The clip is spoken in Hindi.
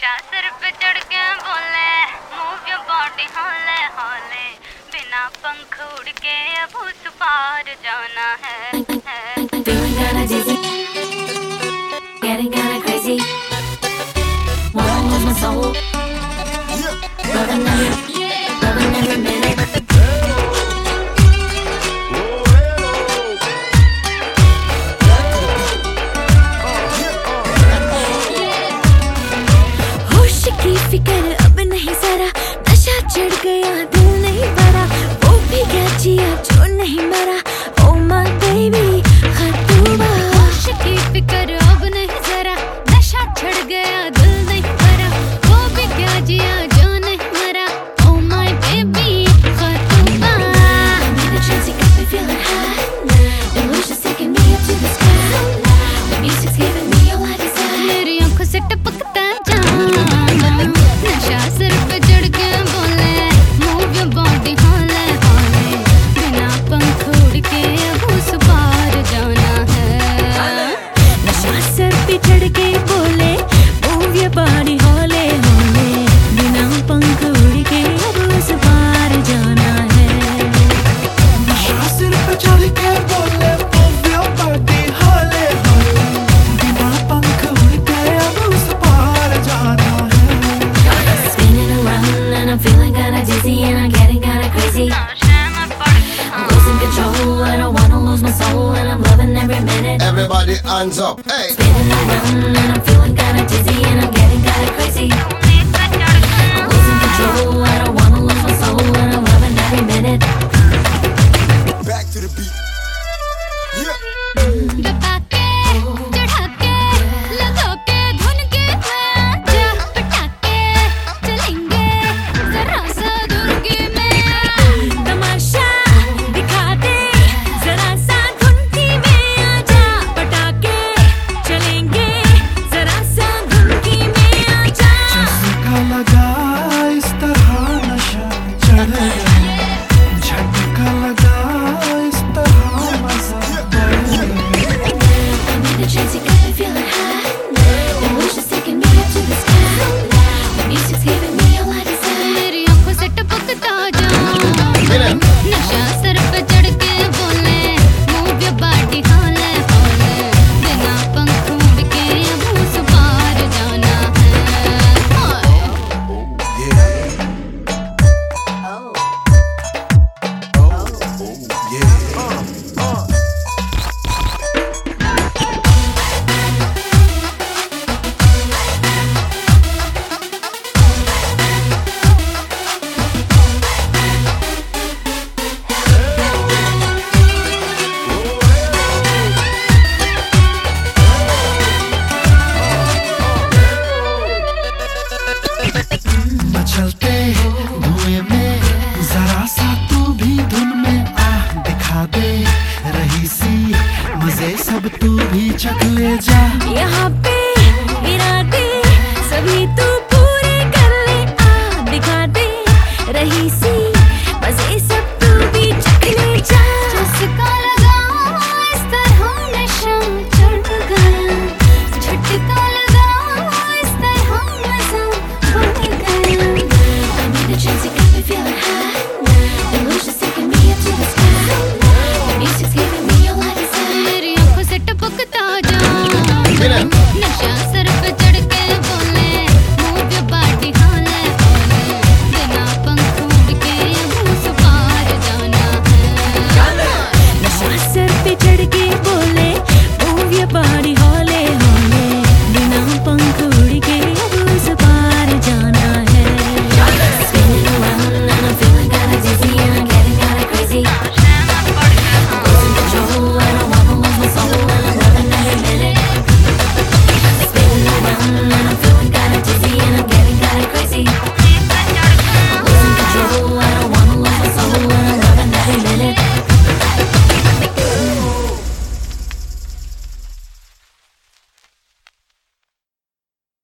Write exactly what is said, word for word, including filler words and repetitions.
नशा सिर पे चढ़ के बोले मूव योर बॉडी हौले हौले बिना पंख उड़ के अब उस पार जाना है, है। Feeling kinda dizzy, getting kinda crazy. Wanna lose my soul, loving every, loving every minute. होश की फिक्र अब नहीं जरा, नशा चढ़ गया दिल नहीं भरा, वो भी क्या जिया जो नहीं मरा, oh my baby खतूबा। होश की फिक्र अब नहीं जरा, नशा चढ़ गया दिल नहीं भरा, वो भी क्या जिया जो नहीं मरा, oh my baby खतूबा। I'm in a trance, you got me feeling high, illusions taking me up to the sky, the music's giving me all I desire, मेरी आँखों से टपकता जान, नशा सिर पे चढ़ के बोले मूव योर बॉडी हौले हौले बिना पंख उड़ के अब उस पार जाना है। नशा सिर पे चढ़ के बोले मूव योर बॉडी हौले हौले बिना पंख उड़ के अब उस पार जाना है। नशा सिर पे चढ़ के बोले मूव योर बॉडी हौले हौले बिना पंख उड़ के अब उस पार जाना है। Spinning around and I'm feeling kinda dizzy and I'm getting kinda crazy. I'm losing control, I don't wanna lose my soul and I'm loving every minute. Everybody hands up, hey! Spinning around and I'm feeling kinda dizzy and I'm getting kinda crazy. I'm losing control, I don't wanna lose my soul and I'm loving every minute. Back to the beat. Yeah. दबा के चढ़ा के लगा के धुन के आजा पटाके चलेंगे जरा सा दुर्गे में, तमाशा दिखा दे जरा सा धुनकी में, आजा पटाके चलेंगे जरा सा धुनकी में, आजा। झटका लगा इस तरह नशा चढ़ गया, झटका लगा इस तरह मजा बढ़ गया। I'm in a trance, you got me feeling high, illusions taking me up to the sky, the music's giving me all I desire. मेरी आँखों से टपकता जान, नशा सिर पे चढ़ के बोले मूव योर बॉडी हौले हौले बिना पंख उड़ के अब उस पार जाना है। मचलते धुएं में जरा सा तू भी धुन में आ दिखा दे, रही सी मजे सब तू भी चख ले जा। यहाँ पे इरादे सभी तू पूरे कर ले, आ दिखा दे रही सी मजे सब तू भी चख ले जा। झटका लगा इस तरह नशा चढ़ गया, झटका लगा इस तरह मजा बढ़ गया। I'm in a trance, you got me feeling high, illusions taking me up to the sky, the music's giving me all I desire. मेरी आँखों से टपकता जान, नशा सिर पे चढ़ के बोले मूव योर बॉडी हौले हौले बिना पंख उड़ के अब उस पार जाना है। नशा सिर पे चढ़ के बोले मूव योर बॉडी हौले